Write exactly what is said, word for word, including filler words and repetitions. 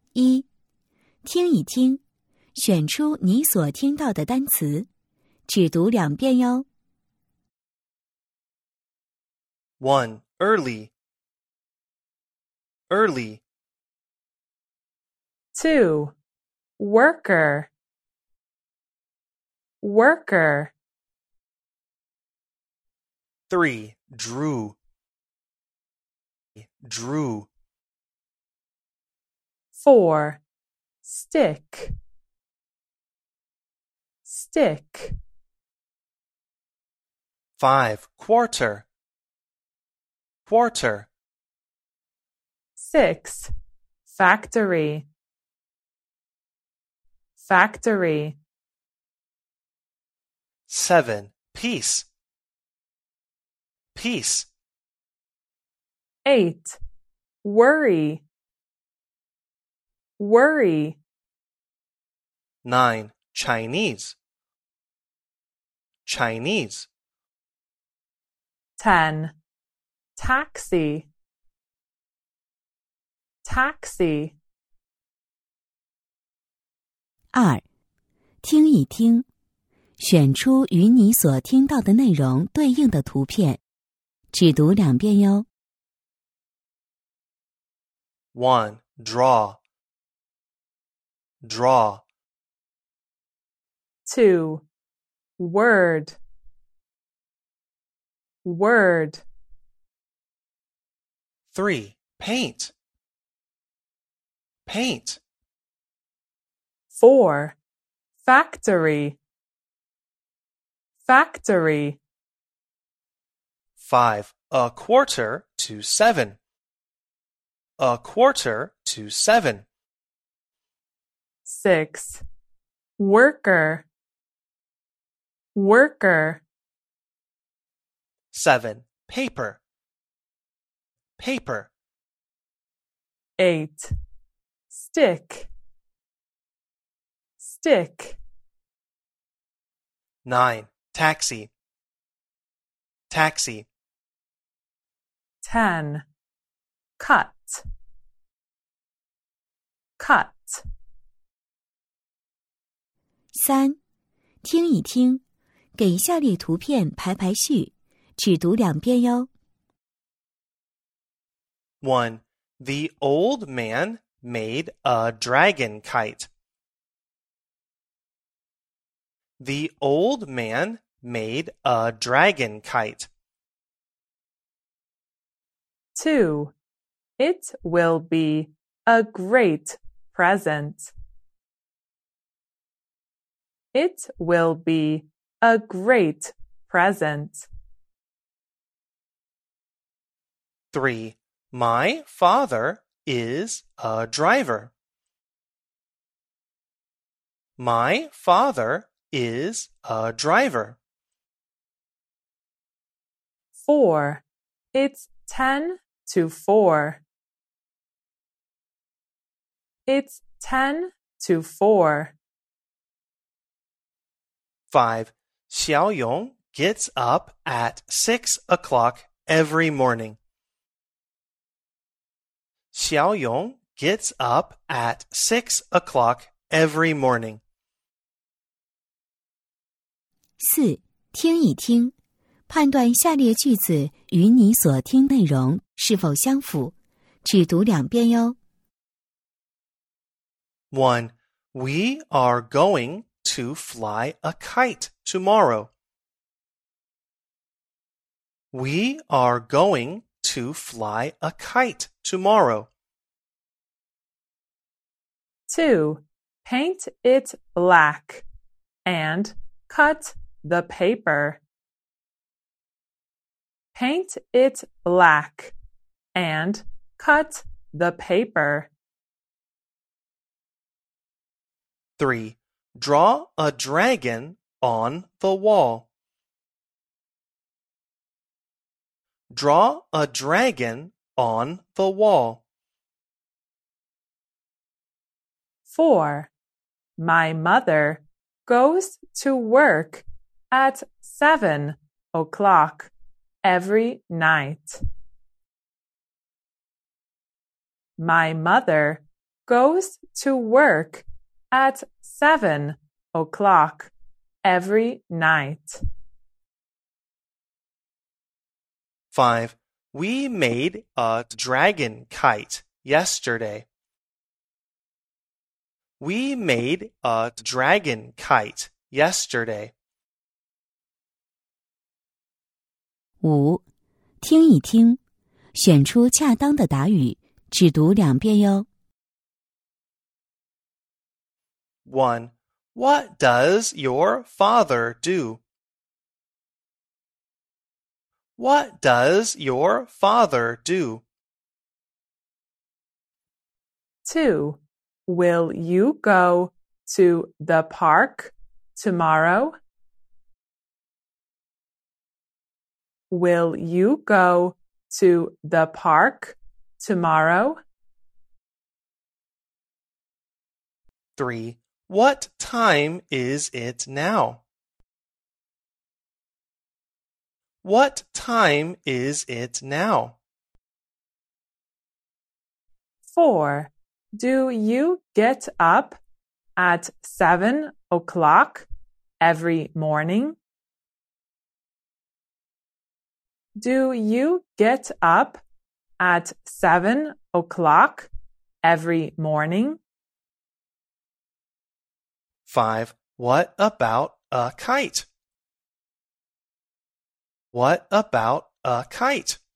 一、听一听，选出你所听到的单词，只读两遍哟。 one. Early. Early. two. Worker. Worker. three. Drew. Drew. four. Stick. Stick. five. Quarter. Quarter. six. Factory. Factory. seven. Piece. Piece. eight. Worry. Worry. nine. Chinese. Chinese. ten. Taxi. Taxi. 二、听一听，选出与你所听到的内容对应的图片，只读两遍哟。 one. Draw. Draw. two. Word. Word. three. Paint. Paint. four. Factory. Factory. five. A quarter to seven. A quarter to seven. six. Worker. Worker. seven. Paper. Paper. eight. Stick. Stick. nine. Taxi. Taxi. ten. Cut. Cut. 三、听一听，给下列图片排排序，只读两遍哟。 one. The old man made a dragon kite. The old man made a dragon kite. two. It will be a great present. It will be a great present. three. My father is a driver. My father is a driver. four. It's ten to four. It's ten to four. five. Xiaoyong gets up at six o'clock every morning. Xiaoyong gets up at six o'clock every morning. 四、听一听，判断下列句子与你所听内容是否相符，只读两遍哟。 one. We are going to fly a kite tomorrow. We are going to fly a kite tomorrow. two. Paint it black and cut the paper. Paint it black and cut the paper. three. Draw a dragon on the wall. Draw a dragon on the wall. four. My mother goes to work at seven o'clock every night. My mother goes to work at seven o'clock every night. five. We made a dragon kite yesterday. We made a dragon kite yesterday. 五，听一听，选出恰当的答语，只读两遍哟。 one. What does your father do? What does your father do? two. Will you go to the park tomorrow? Will you go to the park tomorrow? three. What time is it now? What time is it now? four. Do you get up at seven o'clock every morning? Do you get up at seven o'clock every morning? five. What about a kite? What about a kite?